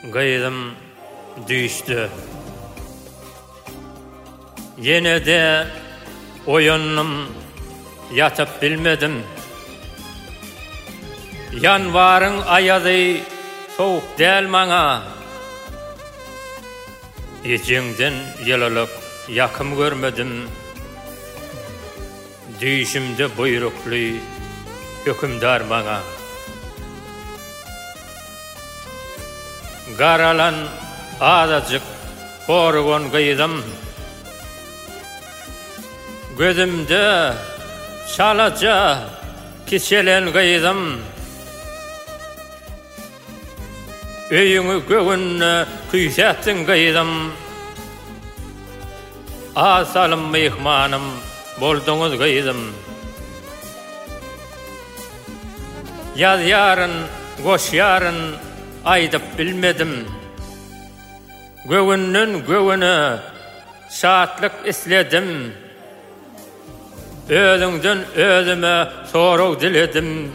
Gaydım düştü. Yine de oyunum yatıp bilmedim. Yanvarın ayadı soğuk değil mana. İçinden yılılık yakım görmedim. Düşümde buyruklu hükümdar bana. Garalan adacık korugun gıydım. Gözümde çalaca kiçelen gıydım. Öyüngü göğünü küysettin gıydım. Asalım mihmanım boldunuz gıydım. Yaz yarın, goş yarın aydıp bilmedim. Göğünün göğünü saatlik isledim. Özünden özüme soru diledim.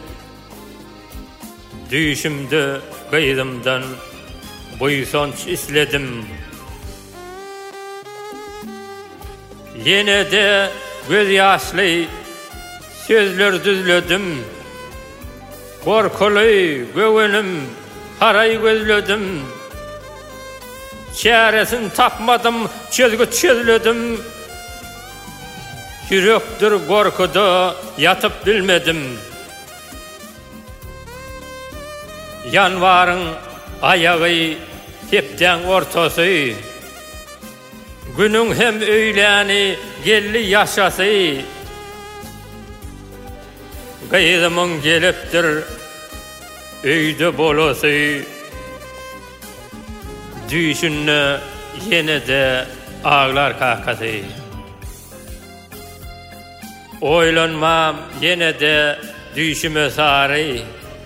Düşümde gıydımdan buysonç isledim. Yine de göz yaşlı sözler düzledim. Korkulu göğünüm haray gözledim. Çaresini tapmadım, çözgü çözledim. Yürektir korkuda yatıp bilmedim. Yanvarın ayağı hepten ortası. Günün hem öyleni gelli yaşası. Gıydımın geliptir öyde bolası. Düşünne yine de ağlar kahkası. Oylanmam yine de düşüme sarı.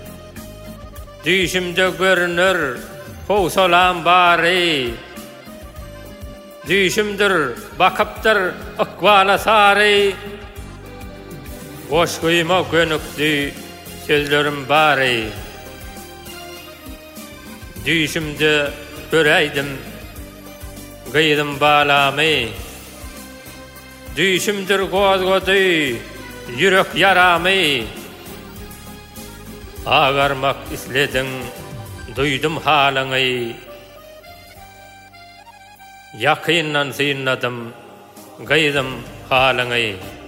Düşümde görünür kovsalan bari. Düşümdür bakıptır ıkvala sarı. Boş kıyma gönüktü sözlerim bari. Düşümde göreydim gıydım bağlamı. Düşümdür gozgodu yürek yaramı. Ağarmak isledin duydum halını. Yakından sıyınladım gıydım halını.